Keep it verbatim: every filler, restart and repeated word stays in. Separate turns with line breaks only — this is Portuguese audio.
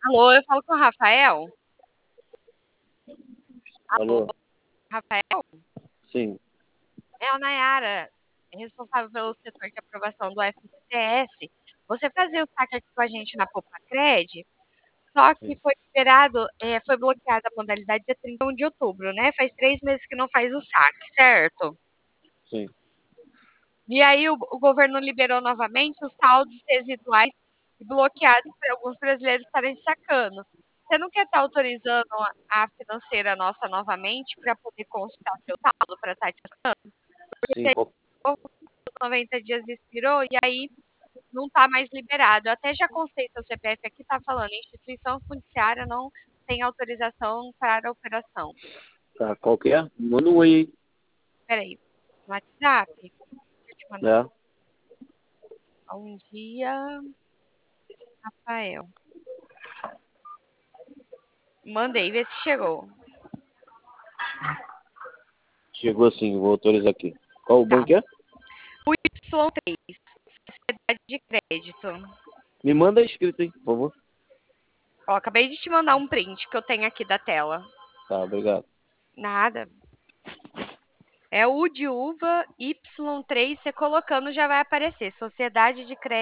Alô, eu falo com o Rafael? Alô,
Alô?
Rafael?
Sim,
É a Nayara, responsável pelo setor de aprovação do F G T S. Você fazia o saque aqui com a gente na Popacred, só que
sim,
foi liberado, é, foi bloqueada a modalidade dia trinta e um de outubro, né? Faz três meses que não faz o saque, certo?
sim.
E aí o, o governo liberou novamente os saldos residuais bloqueados para alguns brasileiros estarem sacando. Você não quer estar autorizando a financeira nossa novamente para poder consultar seu saldo para estar te sacando?
Sim,
Porque
qual-
os noventa dias expirou e aí não está mais liberado. Eu até já constei seu C P F aqui, está falando, instituição fundiciária não tem autorização para a operação.
tá, qual que é? Manda um oi aí.
Peraí, no WhatsApp? Deixa eu te mandar.
É,
Bom dia, Rafael. Mandei, vê se chegou.
chegou assim, vou autorizar aqui. Qual o
Tá.
banco é?
O Y três, Sociedade de Crédito.
Me manda escrito aí, por favor.
Ó, acabei de te mandar um print que eu tenho aqui da tela.
Tá, obrigado.
Nada. É U de uva, Y três, você colocando já vai aparecer. Sociedade de Crédito.